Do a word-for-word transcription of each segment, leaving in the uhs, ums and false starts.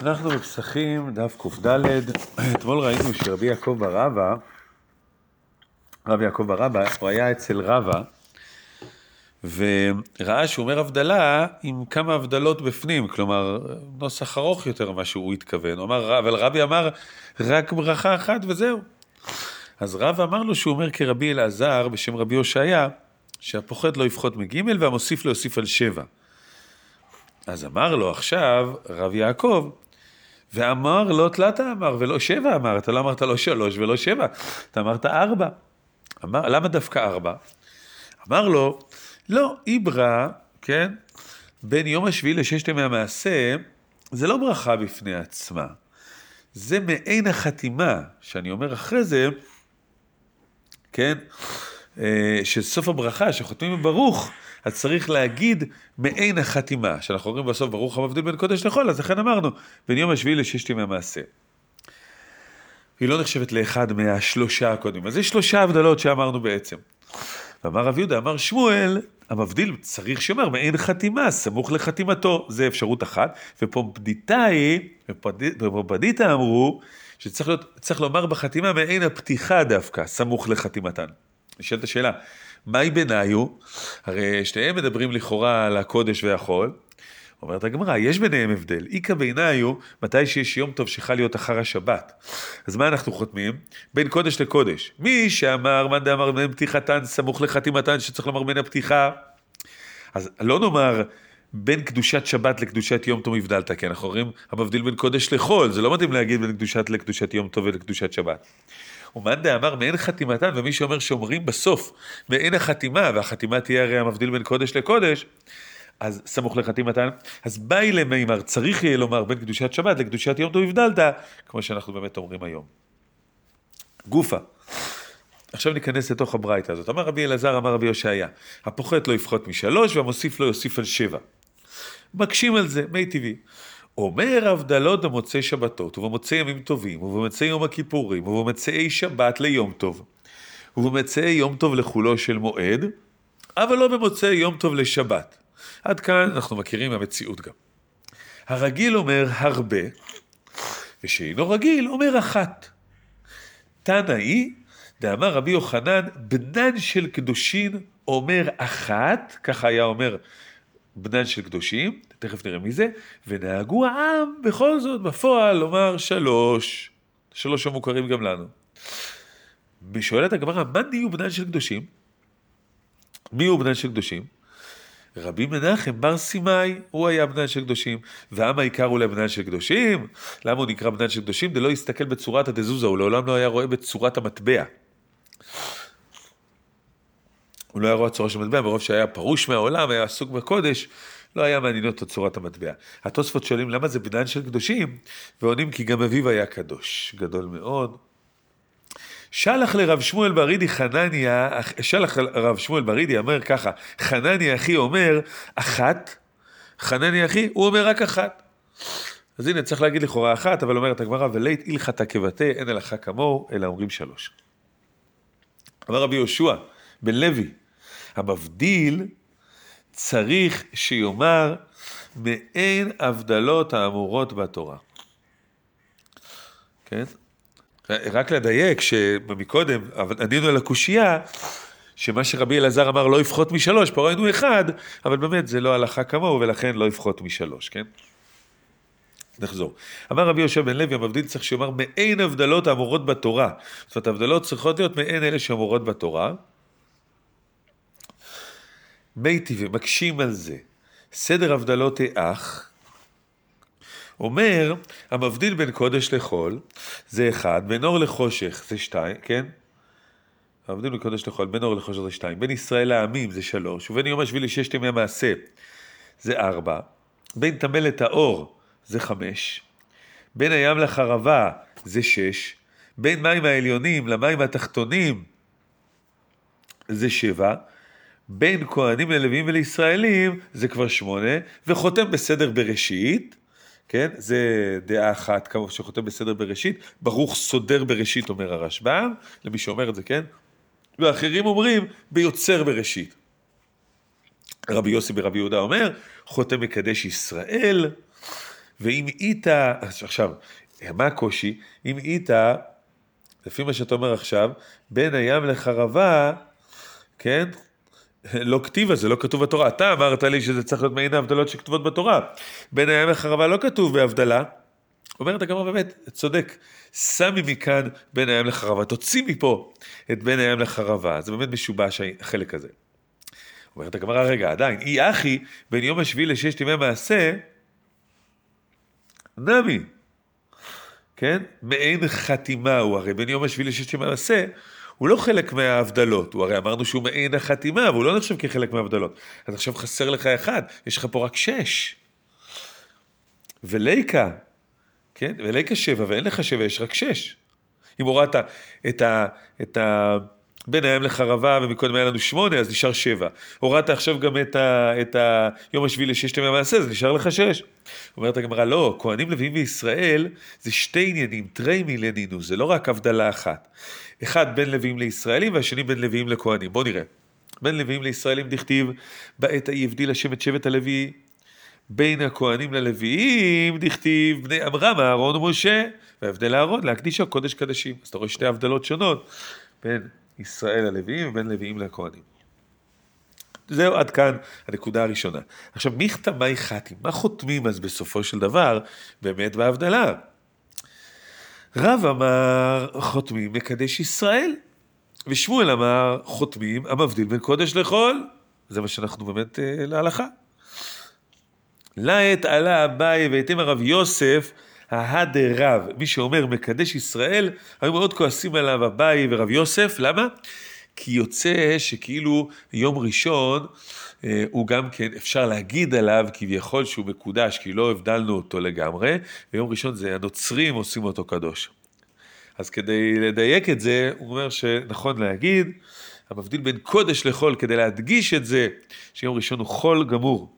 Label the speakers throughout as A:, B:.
A: אנחנו בפסחים, דף ק"ד. אתמול ראינו שרבי יעקב בר אבא, רבי יעקב בר אבא, הוא היה אצל רבא, וראה שהוא אומר הבדלה עם כמה הבדלות בפנים, כלומר, נוסח ארוך יותר ממה שהוא התכוון. הוא אמר, אבל רבי אמר רק ברכה אחת וזהו. אז רבא אמר לו שהוא אומר כרבי אלעזר בשם רבי הושעיה, שהפוחת לא יפחות מגימל והמוסיף לא יוסיף על שבע. אז אמר לו עכשיו רבי יעקב, ואמר לא תלתה אמר ולא שבע אמר, אתה לא אמרת לא שלוש ולא שבע, אתה אמרת ארבע. אמר, למה דווקא ארבע? אמר לו, לא, איברא, כן, בין יום השביעי לששת ימי המעשה, זה לא ברכה בפני עצמה. זה מעין החתימה, שאני אומר אחרי זה, כן, שסוף הברכה, שחותמים בברוך, אז צריך להגיד מעין החתימה, שאנחנו אומרים בסוף ברוך המבדיל בין קודש לחול, אז לכן אמרנו, בין יום השביעי לששת ימי המעשה. היא לא נחשבת לאחד מהשלושה הקודמים, אז יש שלושה הבדלות שאמרנו בעצם. ואמר רב יהודה, אמר שמואל, המבדיל צריך שאומר מעין חתימה, סמוך לחתימתו, זה אפשרות אחת, ופומפדיטאי, ופומפדיטה אמרו, שצריך להיות, צריך לומר בחתימה מעין הפתיחה דווקא, סמוך לחתימתן. נשאלת השאלה, מהי ביניו? הרי שניהם מדברים לכאורה על הקודש והחול. אומרת הגמרא, יש ביניהם הבדל. איקה ביניו, מתי שיש יום טוב שחל להיות אחר השבת. אז מה אנחנו חותמים? בין קודש לקודש. מי שאמר, מה דאמר בין פתיחתן, סמוך לחתימתן, שצריך לומר בין הפתיחה. אז לא נאמר בין קדושת שבת לקדושת יום טוב הבדלת, כי אנחנו אומרים, המבדיל בין קודש לחול. זה לא מתאים להגיד בין קדושת לקדושת יום טוב ולקדושת שבת. ומאן דאמר מעין חתימתן, ומי שאומר שאומרים בסוף מעין החתימה, והחתימה תהיה הרי המבדיל בין קודש לקודש, אז סמוך לחתימתן, אז באי למימר, צריך יהיה לומר בין קדושת שבת לקדושת יום טוב הבדלת, כמו שאנחנו באמת אומרים היום. גופה. עכשיו ניכנס לתוך הברייתא הזאת. אמר רבי אלעזר, אמר רבי הושעיה, הפוחת לא יפחות משלוש, והמוסיף לא יוסיף על שבע. מקשים על זה, מי טבעי. אומר הבדלות במוצאי שבתות, ובמוצאי ימים טובים, ובמצאי יום הכיפורים, ובמצאי שבת ליום טוב, ובמצאי יום טוב לחולו של מועד, אבל לא במוצאי יום טוב לשבת. עד כאן אנחנו מכירים המציאות גם. הרגיל אומר הרבה, ושאינו רגיל אומר אחת. תנאי, דאמר רבי יוחנן, בנן של קדושין אומר אחת, ככה היה אומר בנן של קדושים, תכף נראה מי זה, ונהגו העם בכל זאת בפועל לומר שלוש, שלוש המוכרים גם לנו. בשואלת הגמרא, מה נהיו בנן של קדושים? מי הוא בנן של קדושים? רבי מנחם בר סימאי, הוא היה בנן של קדושים, והעם העיקר הוא לבנן של קדושים. למה הוא נקרא בנן של קדושים? זה לא יסתכל בצורת הדזוזה, הוא לעולם לא היה רואה בצורת המטבע. הוא לא היה רואה צורה של מטבע, ברוב שהיה פרוש מהעולם, היה עסוק בקודש, לא היה מעניין אותו צורת המטבע. התוספות שואלים למה זה בנן של קדושים, ועונים כי גם אביו היה קדוש, גדול מאוד. שלח לרב שמואל ברידי חנניה, שלח לרב שמואל ברידי, אומר ככה, חנניה אחי אומר אחת, חנניה אחי, הוא אומר רק אחת. אז הנה צריך להגיד לכאורה אחת, אבל אומרת הגמרא, ולית הלכתה כבתי, אין הלכה כמוהו, אלא אומרים שלוש. אמר רבי יהושע בן לוי, המבדיל צריך שיאמר מעין הבדלות האמורות בתורה. כן? רק לדייק שמקודם, ענינו על הקושייה, שמה שרבי אלעזר אמר לא יפחות משלוש, פה ראינו אחד, אבל באמת זה לא הלכה כמוהו, ולכן לא יפחות משלוש, כן? נחזור. אמר רבי יהושע בן לוי, המבדיל צריך שיאמר מעין הבדלות האמורות בתורה. זאת אומרת, הבדלות צריכות להיות מעין אלה שאמורות בתורה. מייטי ומקשים על זה. סדר הבדלות האח, אומר, המבדיל בין קודש לחול, זה אחד, בין אור לחושך זה שתיים, כן? המבדיל בין קודש לחול, בין אור לחושך זה שתיים, בין ישראל לעמים זה שלוש, ובין יום השביעי לששת ימי המעשה זה ארבע, בין טמא לטהור זה חמש, בין הים לחרבה זה שש, בין מים העליונים למים התחתונים זה שבע, בין כהנים ללוויים ולישראלים זה כבר שמונה, וחותם בסדר בראשית, כן? זה דעה אחת, כמו שחותם בסדר בראשית, ברוך סודר בראשית, אומר הרשב"ם, למי שאומר את זה, כן? ואחרים אומרים, ביוצר בראשית. רבי יוסי ברבי יהודה אומר, חותם מקדש ישראל, ואם איתה, עכשיו, מה הקושי? אם איתה, לפי מה שאתה אומר עכשיו, בין הים לחרבה, כן? לא כתיבה, זה לא כתוב בתורה. אתה אמרת לי שזה צריך להיות מעין ההבדלות שכתובות בתורה. בין הים לחרבה לא כתוב בהבדלה. אומרת הגמרא באמת, צודק, שמי מכאן בין הים לחרבה, תוציא מפה את בין הים לחרבה. זה באמת משובש החלק הזה. אומרת הגמרא, רגע, עדיין, אי אחי, בין יום השביעי לששת ימי מעשה, נמי, כן? מעין חתימה הוא, הרי בין יום השביעי לששת ימי מעשה, הוא לא חלק מההבדלות, הוא הרי אמרנו שהוא מעין החתימה, והוא לא נחשב כחלק מההבדלות. אז עכשיו חסר לך אחד, יש לך פה רק שש. וליקה, כן? וליקה שבע, ואין לך שבע, יש רק שש. אם הורדת את ה... את ה... בין הים לחרבה, ומקודם היה לנו שמונה, אז נשאר שבע. הורדת עכשיו גם את, ה, את היום השביעי לששת ימי המעשה, אז נשאר לך שש. אומרת הגמרא, לא, כהנים לוויים בישראל, זה שתי עניינים, תרי מילנינו, זה לא רק הבדלה אחת. אחד בין לוויים לישראלים, והשני בין לוויים לכהנים. בואו נראה. בין לוויים לישראלים דכתיב, בעת ההיא הבדיל השם את שבט הלוי, בין הכהנים ללוויים דכתיב, בני עמרם, אהרון ומשה, והבדל אהרון להקדישו קודש קדשים. אז אתה רואה שתי הבדלות שונות, בין ישראל הלוויים ובין לוויים לכהנים. זהו עד כאן הנקודה הראשונה. עכשיו, מי חתמי חתים? מה חותמים אז בסופו של דבר באמת בהבדלה? רב אמר חותמים מקדש ישראל, ושמואל אמר חותמים המבדיל בין קודש לחול. זה מה שאנחנו באמת אה, להלכה. לעת עלה אביי והתאם הרב יוסף, ההדה רב, מי שאומר מקדש ישראל, היו מאוד כועסים עליו אביי ורב יוסף, למה? כי יוצא שכאילו יום ראשון, אה, הוא גם כן אפשר להגיד עליו כביכול שהוא מקודש, כי לא הבדלנו אותו לגמרי, ויום ראשון זה הנוצרים עושים אותו קדוש. אז כדי לדייק את זה, הוא אומר שנכון להגיד, המבדיל בין קודש לחול, כדי להדגיש את זה, שיום ראשון הוא חול גמור.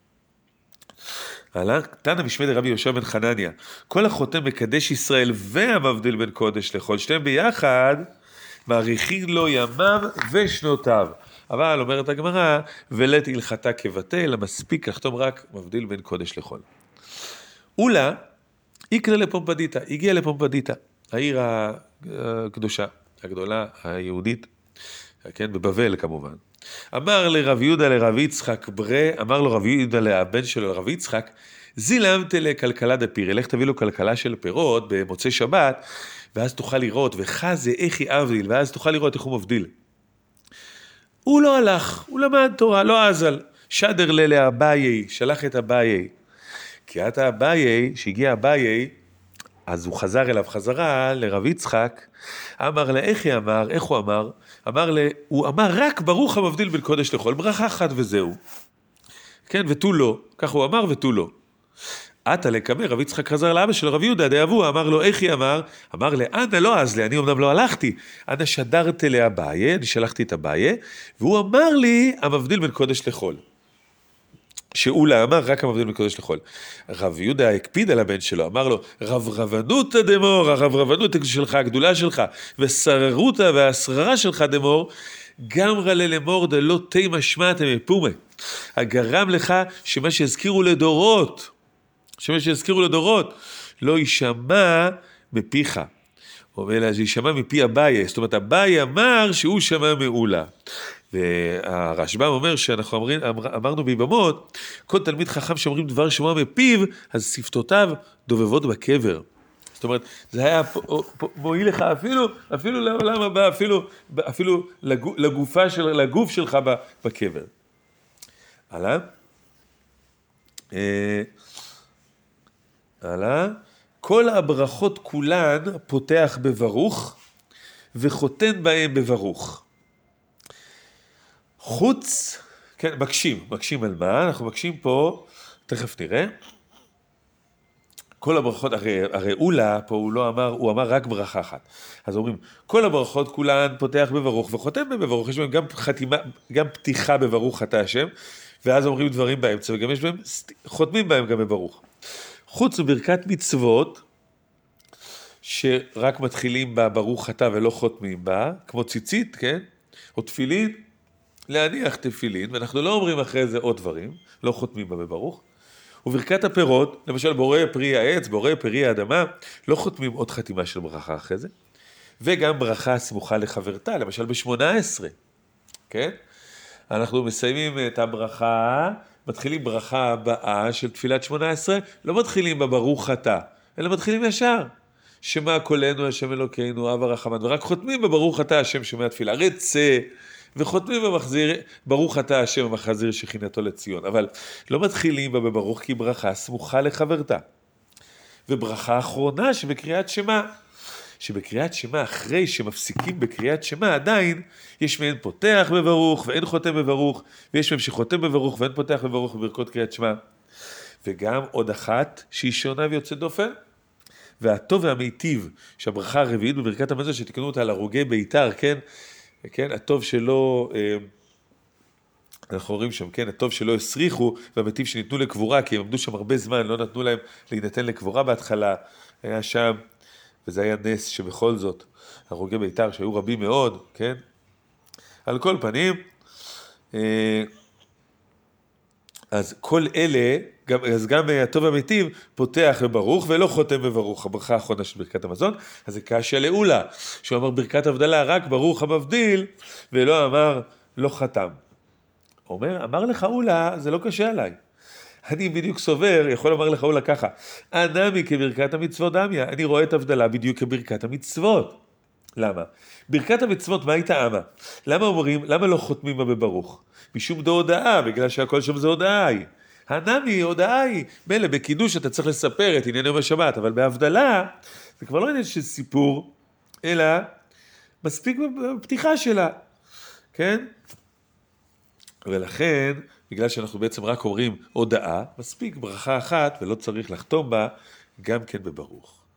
A: הלאה, תנא משמי דרבי יהושע בן חנניה, כל החותם מקדש ישראל והמבדיל בין קודש לחול, שתיהם ביחד, מעריכים לו ימיו ושנותיו. אבל אומרת הגמרא, ולית הלכתה כבטל, המספיק לחתום רק מבדיל בין קודש לחול. אולה, איקלה לפומפדיטה, הגיע לפומפדיטה, העיר הקדושה, הגדולה, היהודית, כן, בבבל כמובן. אמר לרב יהודה לרב יצחק ברה, אמר לו רב יהודה לבן שלו לרב יצחק, זילמת לכלכלה דפירי, לך תביא לו כלכלה של פירות במוצאי שבת, ואז תוכל לראות, וחזה איך יאבדיל, ואז תוכל לראות איך הוא מבדיל. הוא לא הלך, הוא למד תורה, לא עזל, שדר ללה אביי, שלח את אביי, כי עתה אביי, שהגיע אביי, אז הוא חזר אליו חזרה לרב יצחק, אמר לה, איך היא אמר, איך הוא אמר? אמר לה, הוא אמר רק ברוך המבדיל בין קודש לחול, ברכה אחת וזהו. כן, ותו לא, כך הוא אמר ותו לא. עתה לקמא, רב יצחק חזר לאבא של רב יהודה, דאבו, אמר לו, איך היא אמר? אמר לה, אנא לא אז לי, אני אמנם לא הלכתי, אנא שדרת לאביי, אני שלחתי את אביי, והוא אמר לי, המבדיל בין קודש לחול. שאולה אמר רק המבדיל בין קודש לחול. רב יהודה הקפיד על הבן שלו, אמר לו, רב רבנות דמור, הרב רבנות שלך, הגדולה שלך, וסררותה והשררה שלך דמור, גמרה ללמור דלא תימא שמעתם מפומה. הגרם לך שמה שהזכירו לדורות, שמה שהזכירו לדורות, לא יישמע מפיך. אומר, זה יישמע מפי אביי, זאת אומרת, אביי אמר שהוא שמע מאולה. והרשב"ם אומר שאנחנו אמרים, אמר, אמרנו ביבמות, כל תלמיד חכם שאומרים דבר שמוע מפיו, אז שפתותיו דובבות בקבר. זאת אומרת, זה היה מועיל לך אפילו, אפילו לעולם הבא, אפילו, אפילו לגופה של, לגוף שלך בקבר. הלאה. הלאה. כל הברכות כולן פותח בברוך, וחותן בהם בברוך. חוץ, כן, מקשים, מקשים על מה? אנחנו מקשים פה, תכף נראה. כל הברכות, הרי, הרי אולה פה הוא לא אמר, הוא אמר רק ברכה אחת. אז אומרים, כל הברכות כולן פותח בברוך וחותם בברוך, יש בהם גם חתימה, גם פתיחה בברוך אתה השם, ואז אומרים דברים באמצע, וגם יש בהם, חותמים בהם גם בברוך. חוץ מברכת מצוות, שרק מתחילים בה ברוך אתה ולא חותמים בה, כמו ציצית, כן? או תפילין, להניח תפילין, ואנחנו לא אומרים אחרי זה עוד דברים, לא חותמים בה בברוך. וברכת הפירות, למשל בורא פרי העץ, בורא פרי האדמה, לא חותמים עוד חתימה של ברכה אחרי זה, וגם ברכה סמוכה לחברתה, למשל ב-שמונה עשרה, כן? אנחנו מסיימים את הברכה, מתחילים ברכה הבאה של תפילת שמונה עשרה, לא מתחילים בברוך אתה, אלא מתחילים ישר. שמע קולנו השם אלוקינו, אב הרחמן, ורק חותמים בברוך אתה השם שומע תפילה, רצה, וחותמים במחזיר, ברוך אתה השם המחזיר שכינתו לציון, אבל לא מתחילים בה בברוך כי ברכה סמוכה לחברתה. וברכה אחרונה שבקריאת שמע, שבקריאת שמע אחרי שמפסיקים בקריאת שמע עדיין יש מעין פותח בברוך ואין חותם בברוך, ויש מהם שחותם בברוך ואין פותח בברוך בברכות קריאת שמע. וגם עוד אחת שהיא שונה ויוצאת דופן, והטוב והמיטיב שהברכה הרביעית בברכת המזון שתקנו אותה על הרוגי ביתר, כן? כן, הטוב שלא, אנחנו רואים שם, כן, הטוב שלא הסריחו, והמיטיב שניתנו לקבורה, כי הם עמדו שם הרבה זמן, לא נתנו להם להינתן לקבורה בהתחלה, היה שם, וזה היה נס שבכל זאת, הרוגי ביתר שהיו רבים מאוד, כן? על כל פנים, אז כל אלה, גם, אז גם הטוב והמיטיב פותח בברוך ולא חותם בברוך, הברכה האחרונה של ברכת המזון, אז זה קשה לעולה, שהוא אמר ברכת הבדלה רק ברוך המבדיל, ולא אמר לא חתם. אומר, אמר לך אולה, זה לא קשה עליי. אני בדיוק סובר, יכול לומר לך אולה ככה, אנמי כברכת המצוות דמיה, אני רואה את הבדלה בדיוק כברכת המצוות. למה? ברכת המצוות, מה הייתה אמה? למה אומרים, למה לא חותמים בה בברוך? משום דו הודעה, בגלל שהכל שם זה הודעה היא. הנמי, הודעה היא. מילא, בקידוש אתה צריך לספר את עניין יום השבת, אבל בהבדלה, זה כבר לא עניין של סיפור, אלא מספיק בפתיחה שלה. כן? ולכן, בגלל שאנחנו בעצם רק אומרים הודעה, מספיק ברכה אחת ולא צריך לחתום בה גם כן בברוך.